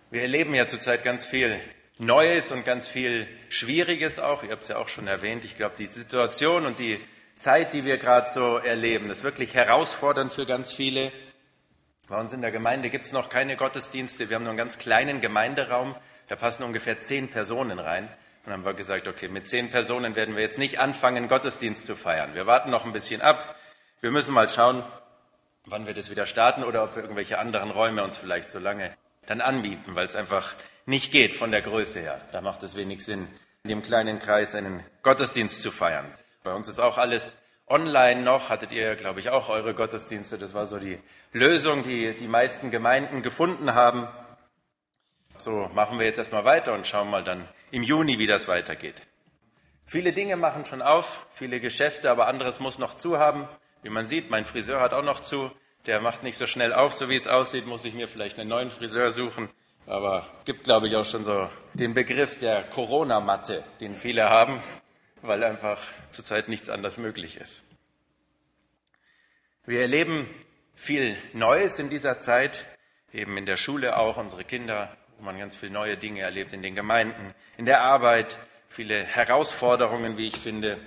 Wir erleben ja zurzeit ganz viel Neues und ganz viel Schwieriges auch. Ihr habt es ja auch schon erwähnt. Ich glaube, die Situation und die Zeit, die wir gerade so erleben, ist wirklich herausfordernd für ganz viele. Bei uns in der Gemeinde gibt es noch keine Gottesdienste. Wir haben nur einen ganz kleinen Gemeinderaum. Da passen ungefähr 10 Personen rein. Und dann haben wir gesagt, okay, mit 10 Personen werden wir jetzt nicht anfangen, Gottesdienst zu feiern. Wir warten noch ein bisschen ab. Wir müssen mal schauen, wann wir das wieder starten oder ob wir irgendwelche anderen Räume uns vielleicht so lange dann anbieten, weil es einfach nicht geht von der Größe her. Da macht es wenig Sinn, in dem kleinen Kreis einen Gottesdienst zu feiern. Bei uns ist auch alles online noch. Hattet ihr, glaube ich, auch eure Gottesdienste. Das war so die Lösung, die die meisten Gemeinden gefunden haben. So machen wir jetzt erstmal weiter und schauen mal dann im Juni, wie das weitergeht. Viele Dinge machen schon auf, viele Geschäfte, aber anderes muss noch zu haben. Wie man sieht, mein Friseur hat auch noch zu. Der macht nicht so schnell auf, so wie es aussieht, muss ich mir vielleicht einen neuen Friseur suchen. Aber gibt, glaube ich, auch schon so den Begriff der Corona-Matte, den viele haben, weil einfach zurzeit nichts anderes möglich ist. Wir erleben viel Neues in dieser Zeit, eben in der Schule auch, unsere Kinder, wo man ganz viele neue Dinge erlebt, in den Gemeinden, in der Arbeit, viele Herausforderungen, wie ich finde.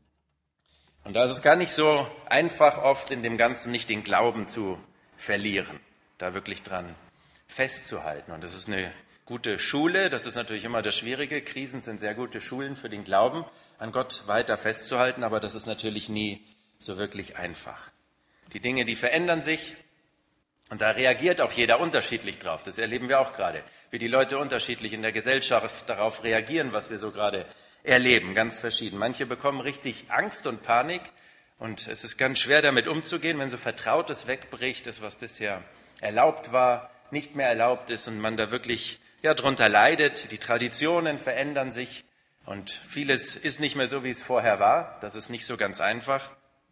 Und da ist es gar nicht so einfach, oft in dem Ganzen nicht den Glauben zu verlieren, da wirklich dran festzuhalten. Und das ist eine gute Schule, das ist natürlich immer das Schwierige. Krisen sind sehr gute Schulen für den Glauben, an Gott weiter festzuhalten, aber das ist natürlich nie so wirklich einfach. Die Dinge, die verändern sich und da reagiert auch jeder unterschiedlich drauf. Das erleben wir auch gerade, wie die Leute unterschiedlich in der Gesellschaft darauf reagieren, was wir so gerade erleben, ganz verschieden. Manche bekommen richtig Angst und Panik und es ist ganz schwer damit umzugehen, wenn so Vertrautes wegbricht, das was bisher erlaubt war, nicht mehr erlaubt ist und man da wirklich drunter leidet. Die Traditionen verändern sich und vieles ist nicht mehr so, wie es vorher war. Das ist nicht so ganz einfach.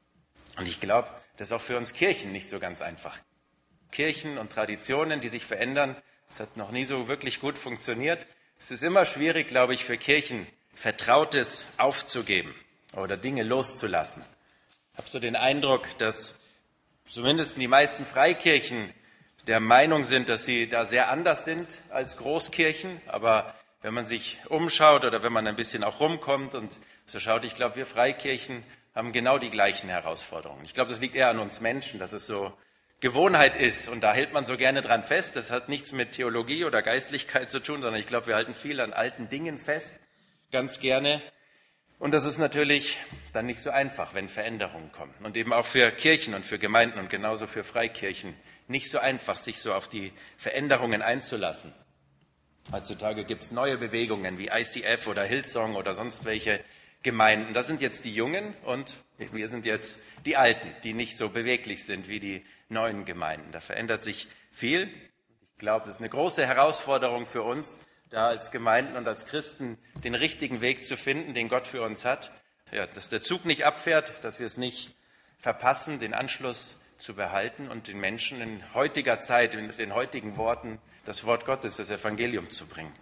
Und ich glaube, das ist auch für uns Kirchen nicht so ganz einfach. Kirchen und Traditionen, die sich verändern, das hat noch nie so wirklich gut funktioniert. Es ist immer schwierig, glaube ich, für Kirchen, Vertrautes aufzugeben oder Dinge loszulassen. Ich habe so den Eindruck, dass zumindest die meisten Freikirchen der Meinung sind, dass sie da sehr anders sind als Großkirchen. Aber wenn man sich umschaut oder wenn man ein bisschen auch rumkommt und so schaut, ich glaube, wir Freikirchen haben genau die gleichen Herausforderungen. Ich glaube, das liegt eher an uns Menschen, dass es so Gewohnheit ist und da hält man so gerne dran fest. Das hat nichts mit Theologie oder Geistlichkeit zu tun, sondern ich glaube, wir halten viel an alten Dingen fest, ganz gerne. Und das ist natürlich dann nicht so einfach, wenn Veränderungen kommen. Und eben auch für Kirchen und für Gemeinden und genauso für Freikirchen nicht so einfach, sich so auf die Veränderungen einzulassen. Heutzutage gibt es neue Bewegungen wie ICF oder Hillsong oder sonst welche Gemeinden. Das sind jetzt die Jungen und wir sind jetzt die Alten, die nicht so beweglich sind wie die neuen Gemeinden. Da verändert sich viel. Ich glaube, das ist eine große Herausforderung für uns, da als Gemeinden und als Christen den richtigen Weg zu finden, den Gott für uns hat. Ja, dass der Zug nicht abfährt, dass wir es nicht verpassen, den Anschluss zu behalten und den Menschen in heutiger Zeit, in den heutigen Worten, das Wort Gottes, das Evangelium zu bringen.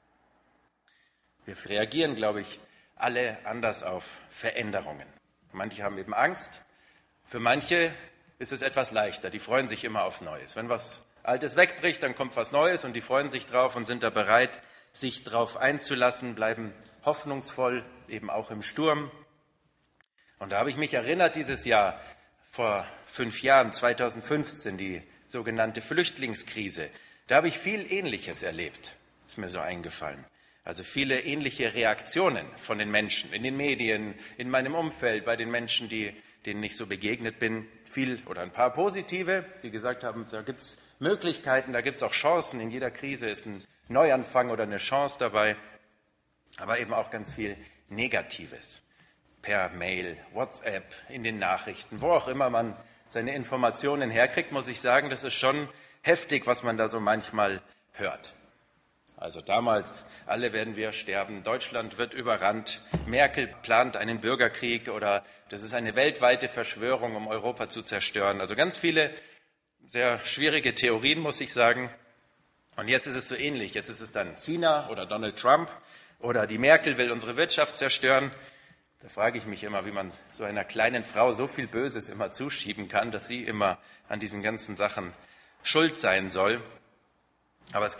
Wir reagieren, glaube ich, alle anders auf Veränderungen. Manche haben eben Angst. Für manche ist es etwas leichter. Die freuen sich immer auf Neues. Wenn was Altes wegbricht, dann kommt was Neues und die freuen sich drauf und sind da bereit, sich drauf einzulassen, bleiben hoffnungsvoll, eben auch im Sturm. Und da habe ich mich erinnert, dieses Jahr, vor 5 Jahren, 2015, die sogenannte Flüchtlingskrise. Da habe ich viel Ähnliches erlebt, ist mir so eingefallen. Also viele ähnliche Reaktionen von den Menschen, in den Medien, in meinem Umfeld, bei den Menschen, denen ich so begegnet bin. Viel oder ein paar positive, die gesagt haben, da gibt es Möglichkeiten, da gibt es auch Chancen. In jeder Krise ist ein Neuanfang oder eine Chance dabei. Aber eben auch ganz viel Negatives. Per Mail, WhatsApp, in den Nachrichten, wo auch immer man seine Informationen herkriegt, muss ich sagen, das ist schon heftig, was man da so manchmal hört. Also damals, alle werden wir sterben, Deutschland wird überrannt, Merkel plant einen Bürgerkrieg oder das ist eine weltweite Verschwörung, um Europa zu zerstören. Also ganz viele sehr schwierige Theorien, muss ich sagen. Und jetzt ist es so ähnlich. Jetzt ist es dann China oder Donald Trump oder die Merkel will unsere Wirtschaft zerstören. Da frage ich mich immer, wie man so einer kleinen Frau so viel Böses immer zuschieben kann, dass sie immer an diesen ganzen Sachen schuld sein soll. Aber es gibt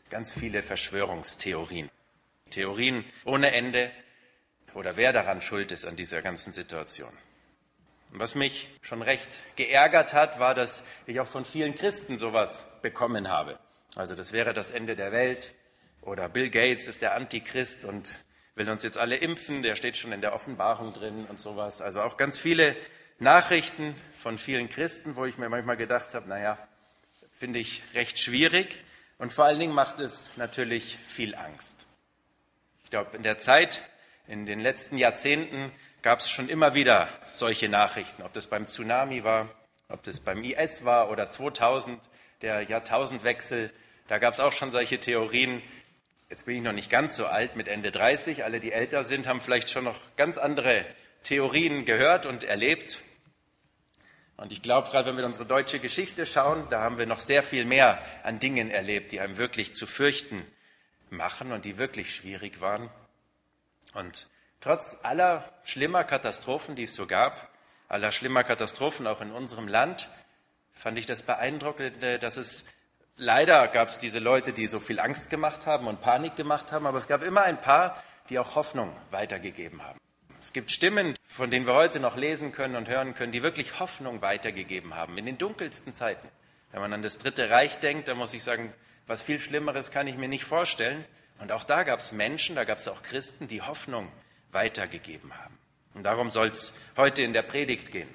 ganz viele Verschwörungstheorien. Theorien ohne Ende oder wer daran schuld ist an dieser ganzen Situation. Und was mich schon recht geärgert hat, war, dass ich auch von vielen Christen sowas bekommen habe. Also das wäre das Ende der Welt oder Bill Gates ist der Antichrist und will uns jetzt alle impfen, der steht schon in der Offenbarung drin und sowas. Also auch ganz viele Nachrichten von vielen Christen, wo ich mir manchmal gedacht habe, naja, finde ich recht schwierig und vor allen Dingen macht es natürlich viel Angst. Ich glaube, in der Zeit, in den letzten Jahrzehnten gab es schon immer wieder solche Nachrichten, ob das beim Tsunami war, ob das beim IS war oder 2000, der Jahrtausendwechsel, da gab es auch schon solche Theorien. Jetzt bin ich noch nicht ganz so alt, mit Ende 30, alle, die älter sind, haben vielleicht schon noch ganz andere Theorien gehört und erlebt. Und ich glaube, gerade wenn wir unsere deutsche Geschichte schauen, da haben wir noch sehr viel mehr an Dingen erlebt, die einem wirklich zu fürchten machen und die wirklich schwierig waren. Und trotz aller schlimmer Katastrophen, die es so gab, aller schlimmer Katastrophen auch in unserem Land, fand ich das beeindruckend, dass es leider gab es diese Leute, die so viel Angst gemacht haben und Panik gemacht haben, aber es gab immer ein paar, die auch Hoffnung weitergegeben haben. Es gibt Stimmen, von denen wir heute noch lesen können und hören können, die wirklich Hoffnung weitergegeben haben in den dunkelsten Zeiten. Wenn man an das Dritte Reich denkt, dann muss ich sagen, was viel Schlimmeres kann ich mir nicht vorstellen. Und auch da gab es Menschen, da gab es auch Christen, die Hoffnung weitergegeben haben. Und darum soll es heute in der Predigt gehen.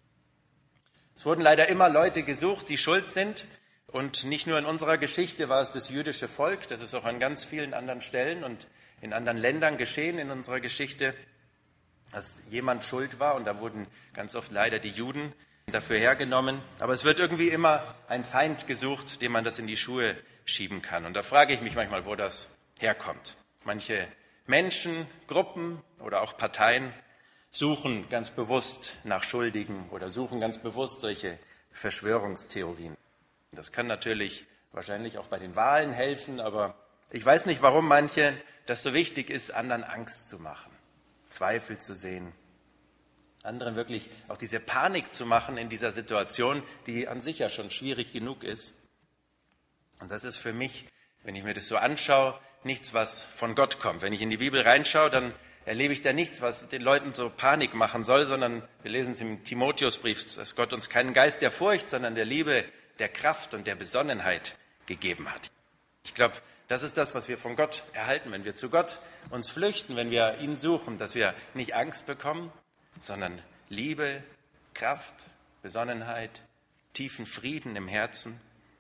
Es wurden leider immer Leute gesucht, die schuld sind. Und nicht nur in unserer Geschichte war es das jüdische Volk, das ist auch an ganz vielen anderen Stellen und in anderen Ländern geschehen in unserer Geschichte, dass jemand schuld war. Und da wurden ganz oft leider die Juden dafür hergenommen. Aber es wird irgendwie immer ein Feind gesucht, dem man das in die Schuhe schieben kann. Und da frage ich mich manchmal, wo das herkommt. Manche Menschen, Gruppen oder auch Parteien suchen ganz bewusst nach Schuldigen oder suchen ganz bewusst solche Verschwörungstheorien. Das kann natürlich wahrscheinlich auch bei den Wahlen helfen, aber ich weiß nicht, warum manche das so wichtig ist, anderen Angst zu machen, Zweifel zu sehen, anderen wirklich auch diese Panik zu machen in dieser Situation, die an sich ja schon schwierig genug ist. Und das ist für mich, wenn ich mir das so anschaue, nichts, was von Gott kommt. Wenn ich in die Bibel reinschaue, dann erlebe ich da nichts, was den Leuten so Panik machen soll, sondern wir lesen es im Timotheusbrief, dass Gott uns keinen Geist der Furcht, sondern der Liebe, der Kraft und der Besonnenheit gegeben hat. Ich glaube, das ist das, was wir von Gott erhalten, wenn wir zu Gott uns flüchten, wenn wir ihn suchen, dass wir nicht Angst bekommen, sondern Liebe, Kraft, Besonnenheit, tiefen Frieden im Herzen.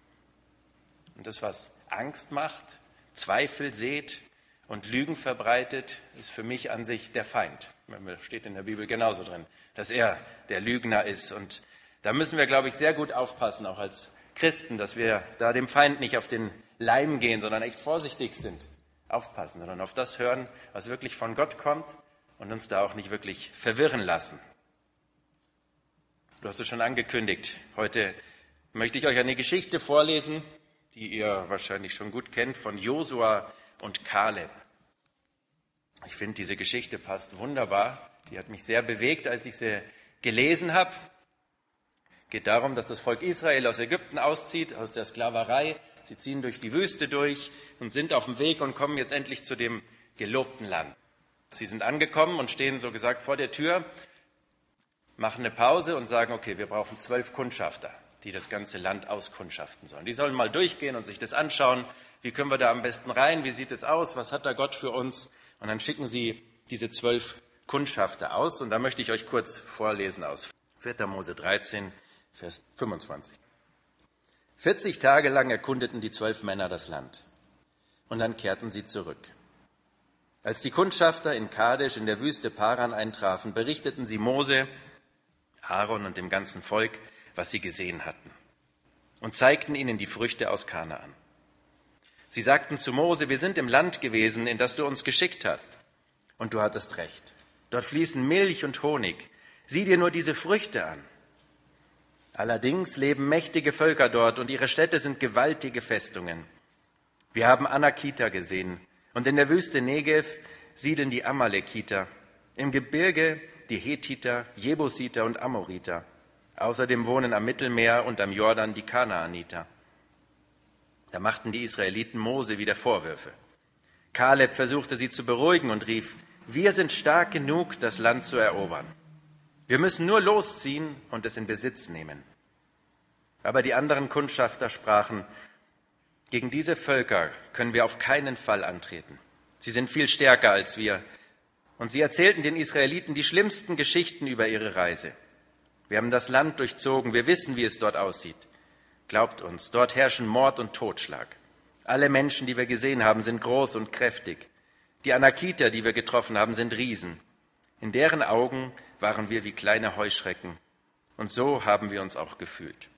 Und das, was Angst macht, Zweifel sät und Lügen verbreitet, ist für mich an sich der Feind. Das steht in der Bibel genauso drin, dass er der Lügner ist. Und da müssen wir, glaube ich, sehr gut aufpassen, auch als Christen, dass wir da dem Feind nicht auf den Leim gehen, sondern echt vorsichtig sind, aufpassen, sondern auf das hören, was wirklich von Gott kommt und uns da auch nicht wirklich verwirren lassen. Du hast es schon angekündigt. Heute möchte ich euch eine Geschichte vorlesen, die ihr wahrscheinlich schon gut kennt, von Josua und Kaleb. Ich finde, diese Geschichte passt wunderbar. Die hat mich sehr bewegt, als ich sie gelesen habe. Es geht darum, dass das Volk Israel aus Ägypten auszieht, aus der Sklaverei. Sie ziehen durch die Wüste durch und sind auf dem Weg und kommen jetzt endlich zu dem gelobten Land. Sie sind angekommen und stehen so gesagt vor der Tür, machen eine Pause und sagen, okay, wir brauchen 12 Kundschafter, die das ganze Land auskundschaften sollen. Die sollen mal durchgehen und sich das anschauen. Wie können wir da am besten rein? Wie sieht es aus? Was hat da Gott für uns? Und dann schicken sie diese 12 Kundschafter aus. Und da möchte ich euch kurz vorlesen aus 4. Mose 13, Vers 25. 40 Tage lang erkundeten die 12 Männer das Land. Und dann kehrten sie zurück. Als die Kundschafter in Kadesh in der Wüste Paran eintrafen, berichteten sie Mose, Aaron und dem ganzen Volk, was sie gesehen hatten, und zeigten ihnen die Früchte aus Kanaan. Sie sagten zu Mose, wir sind im Land gewesen, in das du uns geschickt hast. Und du hattest recht. Dort fließen Milch und Honig. Sieh dir nur diese Früchte an. Allerdings leben mächtige Völker dort und ihre Städte sind gewaltige Festungen. Wir haben Anakiter gesehen und in der Wüste Negev siedeln die Amalekiter, im Gebirge die Hethiter, Jebusiter und Amoriter. Außerdem wohnen am Mittelmeer und am Jordan die Kanaaniter. Da machten die Israeliten Mose wieder Vorwürfe. Kaleb versuchte sie zu beruhigen und rief: Wir sind stark genug, das Land zu erobern. Wir müssen nur losziehen und es in Besitz nehmen. Aber die anderen Kundschafter sprachen: Gegen diese Völker können wir auf keinen Fall antreten. Sie sind viel stärker als wir. Und sie erzählten den Israeliten die schlimmsten Geschichten über ihre Reise. Wir haben das Land durchzogen, wir wissen, wie es dort aussieht. Glaubt uns, dort herrschen Mord und Totschlag. Alle Menschen, die wir gesehen haben, sind groß und kräftig. Die Anakiter, die wir getroffen haben, sind Riesen. In deren Augen waren wir wie kleine Heuschrecken. Und so haben wir uns auch gefühlt.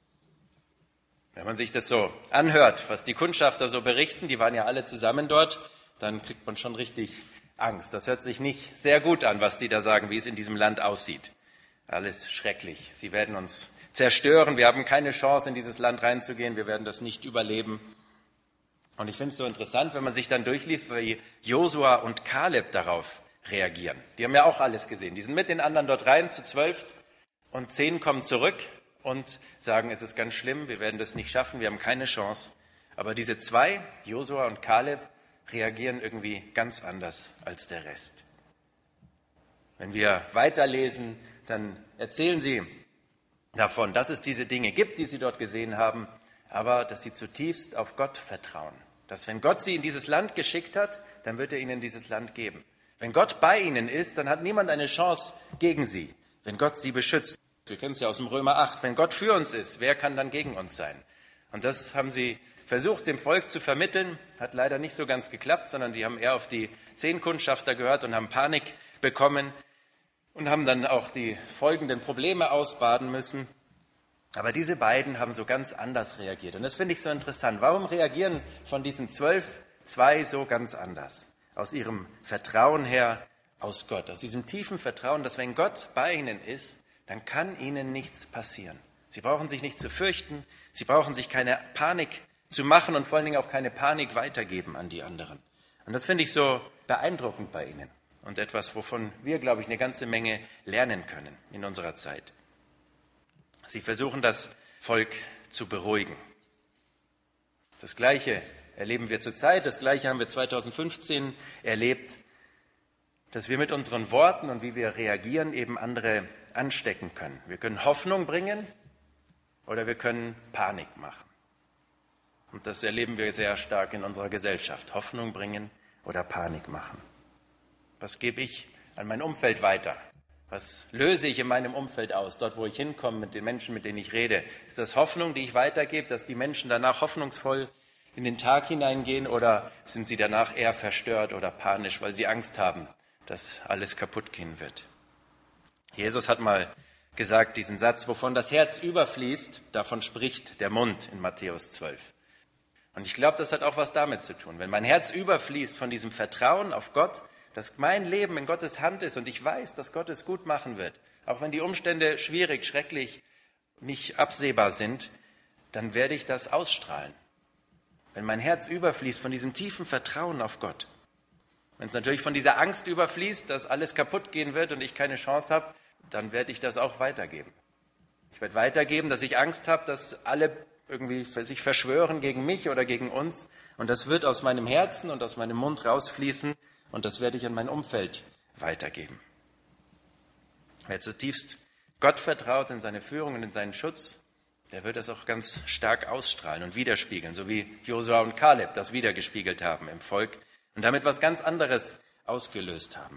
Wenn man sich das so anhört, was die Kundschafter so berichten, die waren ja alle zusammen dort, dann kriegt man schon richtig Angst. Das hört sich nicht sehr gut an, was die da sagen, wie es in diesem Land aussieht. Alles schrecklich. Sie werden uns zerstören. Wir haben keine Chance, in dieses Land reinzugehen. Wir werden das nicht überleben. Und ich finde es so interessant, wenn man sich dann durchliest, wie Josua und Kaleb darauf reagieren. Die haben ja auch alles gesehen. Die sind mit den anderen dort rein, zu 12, und 10 kommen zurück und sagen, es ist ganz schlimm, wir werden das nicht schaffen, wir haben keine Chance. Aber diese 2, Josua und Kaleb, reagieren irgendwie ganz anders als der Rest. Wenn wir weiterlesen, dann erzählen sie davon, dass es diese Dinge gibt, die sie dort gesehen haben, aber dass sie zutiefst auf Gott vertrauen. Dass wenn Gott sie in dieses Land geschickt hat, dann wird er ihnen dieses Land geben. Wenn Gott bei ihnen ist, dann hat niemand eine Chance gegen sie, wenn Gott sie beschützt. Wir kennen es ja aus dem Römer 8, wenn Gott für uns ist, wer kann dann gegen uns sein? Und das haben sie versucht, dem Volk zu vermitteln, hat leider nicht so ganz geklappt, sondern die haben eher auf die 10 Kundschafter gehört und haben Panik bekommen und haben dann auch die folgenden Probleme ausbaden müssen. Aber diese beiden haben so ganz anders reagiert. Und das finde ich so interessant. Warum reagieren von diesen 12 2 so ganz anders? Aus ihrem Vertrauen her aus Gott, aus diesem tiefen Vertrauen, dass wenn Gott bei ihnen ist, dann kann ihnen nichts passieren. Sie brauchen sich nicht zu fürchten, sie brauchen sich keine Panik zu machen und vor allen Dingen auch keine Panik weitergeben an die anderen. Und das finde ich so beeindruckend bei ihnen und etwas, wovon wir, glaube ich, eine ganze Menge lernen können in unserer Zeit. Sie versuchen, das Volk zu beruhigen. Das Gleiche erleben wir zurzeit, das Gleiche haben wir 2015 erlebt, dass wir mit unseren Worten und wie wir reagieren eben andere anstecken können. Wir können Hoffnung bringen oder wir können Panik machen. Und das erleben wir sehr stark in unserer Gesellschaft. Hoffnung bringen oder Panik machen. Was gebe ich an mein Umfeld weiter? Was löse ich in meinem Umfeld aus, dort wo ich hinkomme, mit den Menschen, mit denen ich rede? Ist das Hoffnung, die ich weitergebe, dass die Menschen danach hoffnungsvoll in den Tag hineingehen, oder sind sie danach eher verstört oder panisch, weil sie Angst haben, dass alles kaputt gehen wird? Jesus hat mal gesagt, diesen Satz, wovon das Herz überfließt, davon spricht der Mund in Matthäus 12. Und ich glaube, das hat auch was damit zu tun. Wenn mein Herz überfließt von diesem Vertrauen auf Gott, dass mein Leben in Gottes Hand ist und ich weiß, dass Gott es gut machen wird, auch wenn die Umstände schwierig, schrecklich, nicht absehbar sind, dann werde ich das ausstrahlen. Wenn mein Herz überfließt von diesem tiefen Vertrauen auf Gott. Wenn es natürlich von dieser Angst überfließt, dass alles kaputt gehen wird und ich keine Chance habe, dann werde ich das auch weitergeben. Ich werde weitergeben, dass ich Angst habe, dass alle irgendwie sich verschwören gegen mich oder gegen uns. Und das wird aus meinem Herzen und aus meinem Mund rausfließen und das werde ich an mein Umfeld weitergeben. Wer zutiefst Gott vertraut in seine Führung und in seinen Schutz, der wird das auch ganz stark ausstrahlen und widerspiegeln, so wie Josua und Kaleb das widergespiegelt haben im Volk und damit was ganz anderes ausgelöst haben.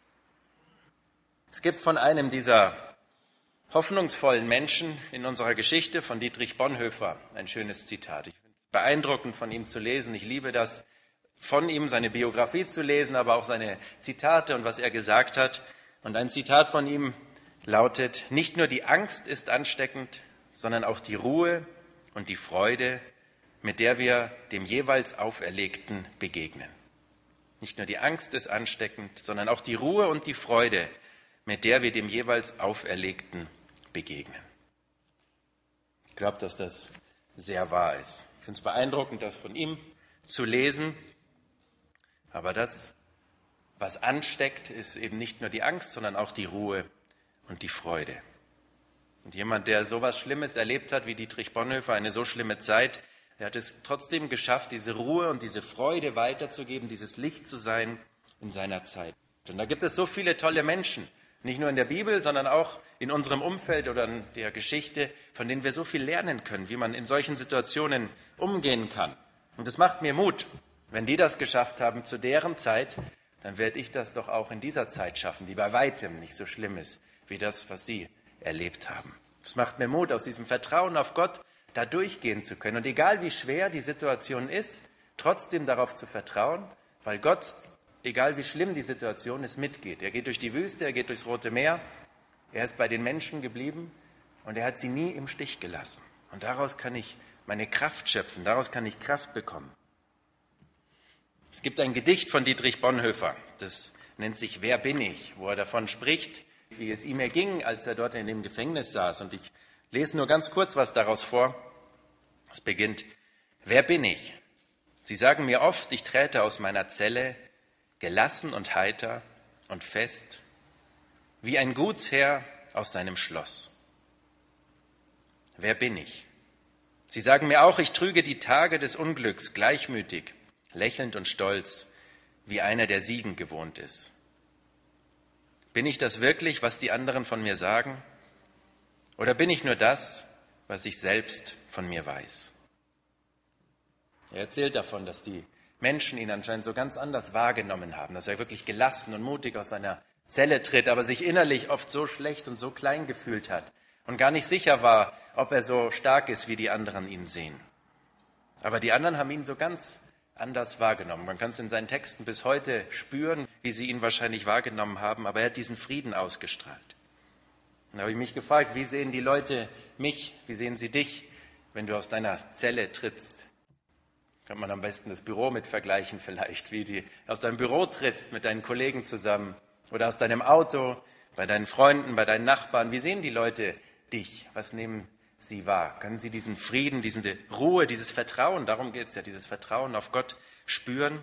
Es gibt von einem dieser hoffnungsvollen Menschen in unserer Geschichte, von Dietrich Bonhoeffer, ein schönes Zitat. Ich finde es beeindruckend, von ihm zu lesen. Ich liebe das, von ihm seine Biografie zu lesen, aber auch seine Zitate und was er gesagt hat. Und ein Zitat von ihm lautet: Nicht nur die Angst ist ansteckend, sondern auch die Ruhe und die Freude, mit der wir dem jeweils Auferlegten begegnen. Nicht nur die Angst ist ansteckend, sondern auch die Ruhe und die Freude, mit der wir dem jeweils Auferlegten begegnen. Ich glaube, dass das sehr wahr ist. Ich finde es beeindruckend, das von ihm zu lesen. Aber das, was ansteckt, ist eben nicht nur die Angst, sondern auch die Ruhe und die Freude. Und jemand, der so was Schlimmes erlebt hat wie Dietrich Bonhoeffer, eine so schlimme Zeit, Er hat es trotzdem geschafft, diese Ruhe und diese Freude weiterzugeben, dieses Licht zu sein in seiner Zeit. Und da gibt es so viele tolle Menschen, nicht nur in der Bibel, sondern auch in unserem Umfeld oder in der Geschichte, von denen wir so viel lernen können, wie man in solchen Situationen umgehen kann. Und das macht mir Mut. Wenn die das geschafft haben zu deren Zeit, dann werde ich das doch auch in dieser Zeit schaffen, die bei weitem nicht so schlimm ist, wie das, was sie erlebt haben. Es macht mir Mut, aus diesem Vertrauen auf Gott da durchgehen zu können. Und egal wie schwer die Situation ist, trotzdem darauf zu vertrauen, weil Gott, egal wie schlimm die Situation ist, mitgeht. Er geht durch die Wüste, er geht durchs Rote Meer, er ist bei den Menschen geblieben und er hat sie nie im Stich gelassen. Und daraus kann ich meine Kraft schöpfen, daraus kann ich Kraft bekommen. Es gibt ein Gedicht von Dietrich Bonhoeffer, das nennt sich »Wer bin ich?», wo er davon spricht, wie es ihm erging, als er dort in dem Gefängnis saß. Und ich lese nur ganz kurz was daraus vor. Es beginnt: »Wer bin ich? Sie sagen mir oft, ich träte aus meiner Zelle, gelassen und heiter und fest, wie ein Gutsherr aus seinem Schloss. Wer bin ich? Sie sagen mir auch, ich trüge die Tage des Unglücks gleichmütig, lächelnd und stolz, wie einer, der Siegen gewohnt ist. Bin ich das wirklich, was die anderen von mir sagen? Oder bin ich nur das, was ich selbst von mir weiß?« Er erzählt davon, dass die Menschen ihn anscheinend so ganz anders wahrgenommen haben, dass er wirklich gelassen und mutig aus seiner Zelle tritt, aber sich innerlich oft so schlecht und so klein gefühlt hat und gar nicht sicher war, ob er so stark ist, wie die anderen ihn sehen. Aber die anderen haben ihn so ganz anders wahrgenommen. Man kann es in seinen Texten bis heute spüren, wie sie ihn wahrscheinlich wahrgenommen haben, aber er hat diesen Frieden ausgestrahlt. Und da habe ich mich gefragt, wie sehen die Leute mich, wie sehen sie dich, wenn du aus deiner Zelle trittst? Kann man am besten das Büro mit vergleichen vielleicht, wie du aus deinem Büro trittst mit deinen Kollegen zusammen oder aus deinem Auto, bei deinen Freunden, bei deinen Nachbarn. Wie sehen die Leute dich? Was nehmen sie wahr? Können sie diesen Frieden, diese Ruhe, dieses Vertrauen, darum geht es ja, dieses Vertrauen auf Gott spüren?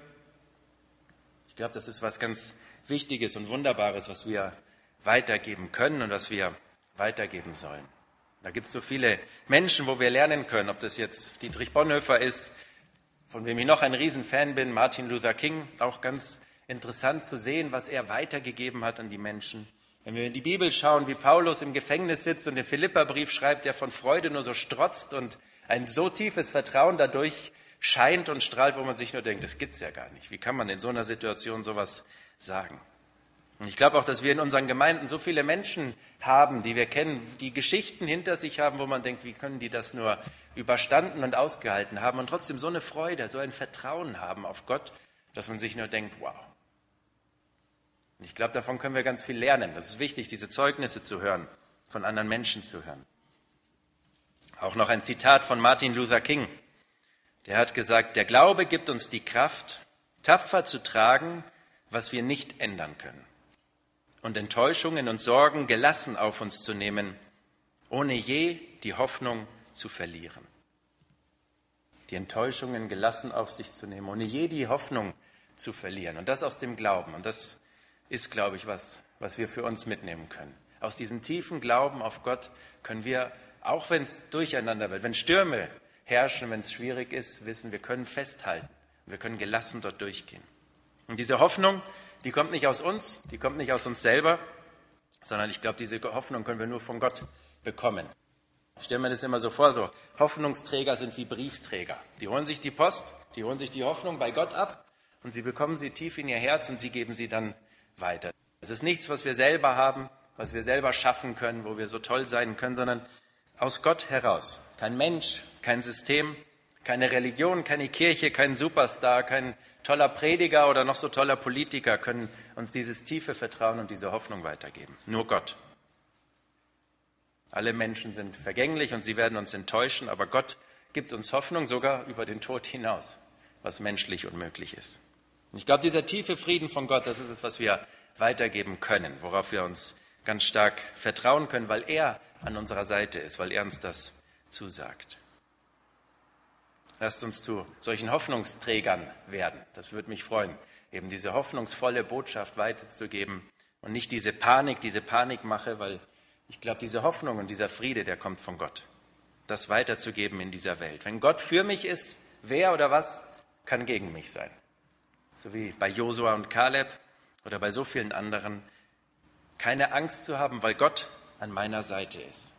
Ich glaube, das ist was ganz Wichtiges und Wunderbares, was wir weitergeben können und was wir weitergeben sollen. Da gibt es so viele Menschen, wo wir lernen können, ob das jetzt Dietrich Bonhoeffer ist, von wem ich noch ein Riesenfan bin, Martin Luther King, auch ganz interessant zu sehen, was er weitergegeben hat an die Menschen. Wenn wir in die Bibel schauen, wie Paulus im Gefängnis sitzt und den Philipperbrief schreibt, der von Freude nur so strotzt und ein so tiefes Vertrauen dadurch scheint und strahlt, wo man sich nur denkt, das gibt's ja gar nicht. Wie kann man in so einer Situation sowas sagen? Und ich glaube auch, dass wir in unseren Gemeinden so viele Menschen haben, die wir kennen, die Geschichten hinter sich haben, wo man denkt, wie können die das nur überstanden und ausgehalten haben und trotzdem so eine Freude, so ein Vertrauen haben auf Gott, dass man sich nur denkt, wow. Und ich glaube, davon können wir ganz viel lernen. Das ist wichtig, diese Zeugnisse zu hören, von anderen Menschen zu hören. Auch noch ein Zitat von Martin Luther King. Der hat gesagt, der Glaube gibt uns die Kraft, tapfer zu tragen, was wir nicht ändern können. Und Enttäuschungen und Sorgen gelassen auf uns zu nehmen, ohne je die Hoffnung zu verlieren. Die Enttäuschungen gelassen auf sich zu nehmen, ohne je die Hoffnung zu verlieren. Und das aus dem Glauben. Und das ist, glaube ich, was wir für uns mitnehmen können. Aus diesem tiefen Glauben auf Gott können wir, auch wenn es durcheinander wird, wenn Stürme herrschen, wenn es schwierig ist, wissen, wir können festhalten. Wir können gelassen dort durchgehen. Und diese Hoffnung, die kommt nicht aus uns, die kommt nicht aus uns selber, sondern ich glaube, diese Hoffnung können wir nur von Gott bekommen. Ich stelle mir das immer so vor, so Hoffnungsträger sind wie Briefträger. Die holen sich die Post, die holen sich die Hoffnung bei Gott ab und sie bekommen sie tief in ihr Herz und sie geben sie dann weiter. Es ist nichts, was wir selber haben, was wir selber schaffen können, wo wir so toll sein können, sondern aus Gott heraus. Kein Mensch, kein System, keine Religion, keine Kirche, kein Superstar, kein toller Prediger oder noch so toller Politiker können uns dieses tiefe Vertrauen und diese Hoffnung weitergeben. Nur Gott. Alle Menschen sind vergänglich und sie werden uns enttäuschen, aber Gott gibt uns Hoffnung sogar über den Tod hinaus, was menschlich unmöglich ist. Und ich glaube, dieser tiefe Frieden von Gott, das ist es, was wir weitergeben können, worauf wir uns ganz stark vertrauen können, weil er an unserer Seite ist, weil er uns das zusagt. Lasst uns zu solchen Hoffnungsträgern werden. Das würde mich freuen, eben diese hoffnungsvolle Botschaft weiterzugeben und nicht diese Panikmache, weil ich glaube, diese Hoffnung und dieser Friede, der kommt von Gott. das weiterzugeben in dieser Welt. Wenn Gott für mich ist, wer oder was kann gegen mich sein? So wie bei Josua und Kaleb oder bei so vielen anderen. Keine Angst zu haben, weil Gott an meiner Seite ist.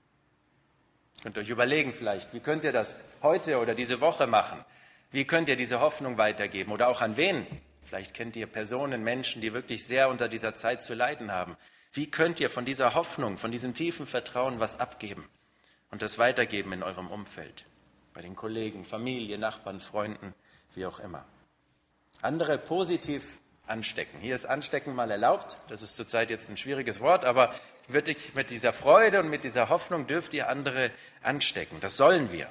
Ihr könnt euch überlegen vielleicht, wie könnt ihr das heute oder diese Woche machen? Wie könnt ihr diese Hoffnung weitergeben? Oder auch an wen? Vielleicht kennt ihr Personen, Menschen, die wirklich sehr unter dieser Zeit zu leiden haben. Wie könnt ihr von dieser Hoffnung, von diesem tiefen Vertrauen was abgeben und das weitergeben in eurem Umfeld? Bei den Kollegen, Familie, Nachbarn, Freunden, wie auch immer. Andere positiv anstecken. Hier ist Anstecken mal erlaubt. Das ist zurzeit jetzt ein schwieriges Wort, aber wirklich mit dieser Freude und mit dieser Hoffnung dürft ihr andere anstecken. Das sollen wir.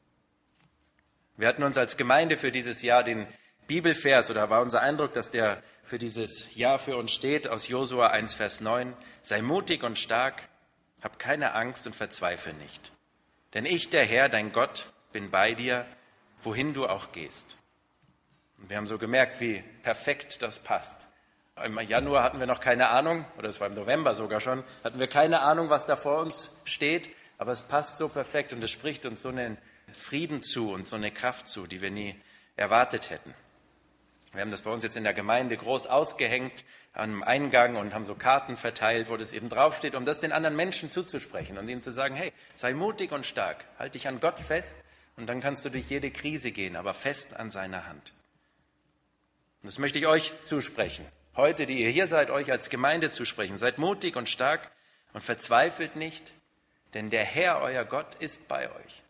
Wir hatten uns als Gemeinde für dieses Jahr den Bibelvers, oder war unser Eindruck, dass der für dieses Jahr für uns steht, aus Josua 1, Vers 9. Sei mutig und stark, hab keine Angst und verzweifle nicht. Denn ich, der Herr, dein Gott, bin bei dir, wohin du auch gehst. Und wir haben so gemerkt, wie perfekt das passt. Im Januar hatten wir noch keine Ahnung, oder es war im November sogar schon, hatten wir keine Ahnung, was da vor uns steht, aber es passt so perfekt und es spricht uns so einen Frieden zu und so eine Kraft zu, die wir nie erwartet hätten. Wir haben das bei uns jetzt in der Gemeinde groß ausgehängt am Eingang und haben so Karten verteilt, wo das eben draufsteht, um das den anderen Menschen zuzusprechen und ihnen zu sagen, hey, sei mutig und stark, halt dich an Gott fest und dann kannst du durch jede Krise gehen, aber fest an seiner Hand. Und das möchte ich euch zusprechen. Heute, die ihr hier seid, euch als Gemeinde zusprechen. Seid mutig und stark und verzweifelt nicht, denn der Herr, euer Gott, ist bei euch.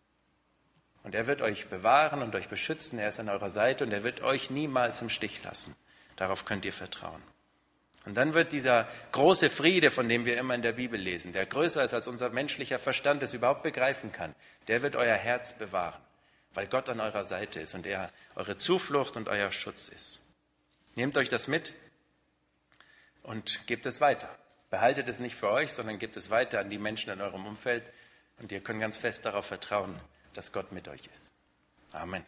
Und er wird euch bewahren und euch beschützen. Er ist an eurer Seite und er wird euch niemals im Stich lassen. Darauf könnt ihr vertrauen. Und dann wird dieser große Friede, von dem wir immer in der Bibel lesen, der größer ist, als unser menschlicher Verstand es überhaupt begreifen kann, der wird euer Herz bewahren, weil Gott an eurer Seite ist und er eure Zuflucht und euer Schutz ist. Nehmt euch das mit und gebt es weiter. Behaltet es nicht für euch, sondern gebt es weiter an die Menschen in eurem Umfeld und ihr könnt ganz fest darauf vertrauen, dass Gott mit euch ist. Amen.